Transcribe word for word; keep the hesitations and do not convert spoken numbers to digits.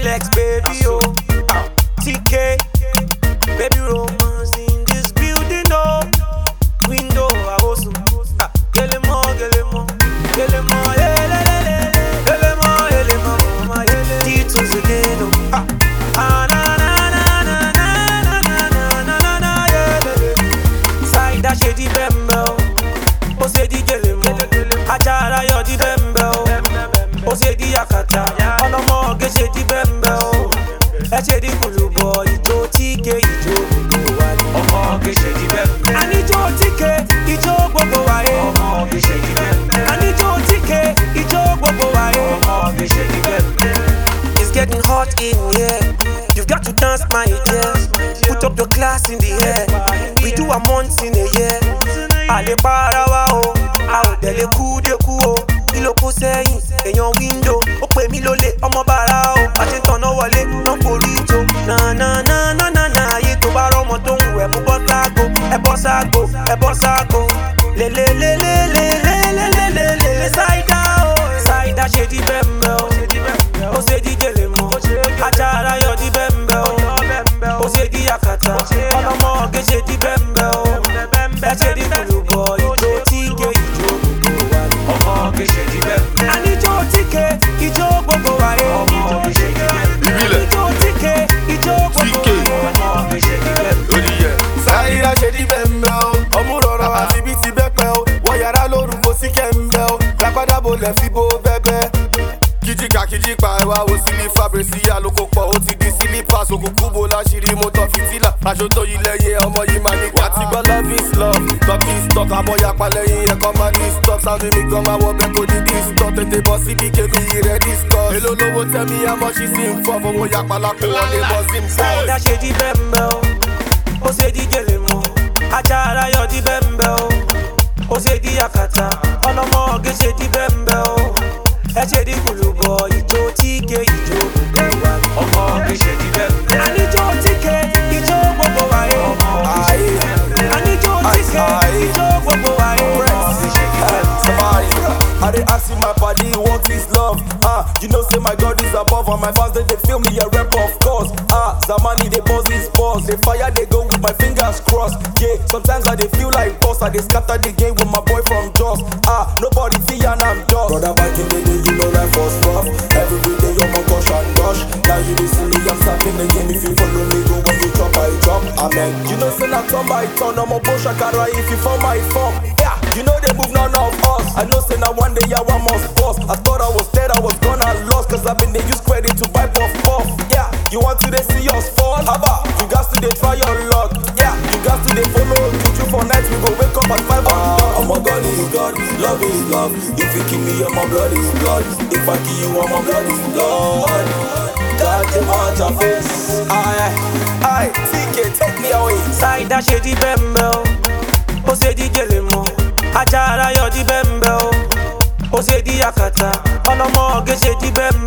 Alex, baby, oh. T K, baby, romance in this building, oh. Window, I was ah, get him more, get him more, get him more, yeah, yeah, yeah, get him more, get him more, my Titus again, oh. Ah, ah, na na na na na na na na na, yeah, yeah. Side that shady bembe, oh, say the get him more, Ajara yo di bembe, oh, say the yakata, all the more get shady bembe, oh, I say the kulubo, ito tike, ito kulubo, oh, get shady bembe. I need your ticket, ito gbogbo wa eh. Oh, get shady bembe. I need your ticket, ito gbogbo wa eh. Oh, get shady bembe. It's getting hot in here. You've got to dance, my dear. Put up your class in the air. We do a month in a year. Ale para wa o, a o dele ku de ku o. Iloko sẹ́yìn, èèyàn window. Ó pè mí lólè, ọmọ bàrà o. A ti ń tanná wọlé, náà forí jo. Na na na na na na, ayé tó bá rọ́mọ tó ń wẹ̀ mú bọ́ ságo. Ẹ bọ́ ságo, ẹ bọ́ ságo. Le le le le le le le le le le le Saida o. Saida ṣe di bẹ́ẹ̀ o. Ó ṣe di gèlè mọ́. Ajara yọ di bẹ́ẹ̀ o. Ó ṣe di yakata. Ọlọ́mọ ọ̀gẹ́ ṣe di bẹ́ẹ̀ o. Ẹ ṣe di kùlùbọ̀ ìjó tíke ìjó gbogbo wa. Ọmọ ọ̀gẹ́ ṣe di bẹ́ẹ̀. Àníjó tíke ìjó gbogbo wa yé. Ọmọ ọ̀gẹ́ ṣe di bẹ́ẹ̀. Àníjó tíke ìjó gbogbo wa yé. Ọmọ ọ̀gẹ́ ṣe di bẹ́ẹ̀. Saida ṣe di bẹ́ẹ̀ o. Ọmú rọrọ àti bí ti bẹ́pẹ́ o. Wọ́n yàrá lórúkọ sí kẹ́ńbẹ́ o. Lápádà bò lẹ̀ fi bó bẹ́bẹ́. Kíjíkà kíjípa ẹwà wo sílífà bèrèsíyà lóko pọ̀ ó ti di sílípà sókùnkú bo láṣìírí mo tọ́ fìtílà aṣọ tó yí lẹ́yìn ọmọ yìí máa ní kàtí gbọ́ love is love talk is talk abọ́yapa lẹ́yìn ẹ̀kọ́ máa ní stop sound mi gan máa wọ bẹ́ẹ̀ kò ní disturb tètè bọ́ síbi kébì rẹ̀ discuss èlò lówó tẹ́mi àmọ́ ṣí sí ń fọ́ fowó yapa lápò wọlé bọ́ sí ń fọ́. Saida ṣe di bẹ́ẹ̀ o, ó ṣe di gèlè mọ́, Ajara yọ di bẹ́ẹ̀ o, ó ṣe di yakata, ọlọ́mọ ọ̀gẹ́ ṣe di bẹ́ẹ̀ o. Ẹ ṣe di kùlùbọ̀ ìjó tíke ìjó gbogbo wa. Ọmọ ọ̀gẹ́ ṣe di bẹ́ẹ̀. Àníjó tíke ìjó gbogbo wa yé. Ọmọ ọ̀gẹ́ ṣe di bẹ́ẹ̀. Àníjó tíke ìjó gbogbo wa yé. Ọmọ ọ̀gẹ́ ṣe di bẹ́ẹ̀. I dey ask my body what is love. Ah, you know say my God is above, and my fans they, they feel me a rep of course. Ah, Zamani they buzz his balls, they fire they go with my fingers crossed. Yeah, sometimes I dey feel like boss, I dey scatter the game with my boy from Jos. Ah, nobody feel and I'm just. Brother back in the day, you know life was rough. Every day you're my gosh and gosh. Now you dey see me, I'm starting the game. If you follow me, go when you drop, I drop. Amen. You know say na turn by turn, I'm a bush shakara if you fall my form. Yeah, you know they move none of us. I know say na one day I want must boss. I thought I was dead, I was gone and lost. Cause I've been they use credit to buy puff puff. Yeah, you want to they see us fall? Haba, you got to they try your luck. Yeah, you got to they follow. Put you for night, we go wake up at five o'clock. Uh, oh my God is God, love is love. If you kill me, oh my blood is blood. If I kill you, oh my blood is blood. Got them out your face. Aye, aye, T K, take me away. Saida ṣe di bẹ́ẹ̀ o, ó ṣe di gèlè mọ́, Ajara yọ di bẹ́ẹ̀ o, ó ṣe di yakata, ọlọ́mọ ọ̀gẹ́ ṣe di bẹ́ẹ̀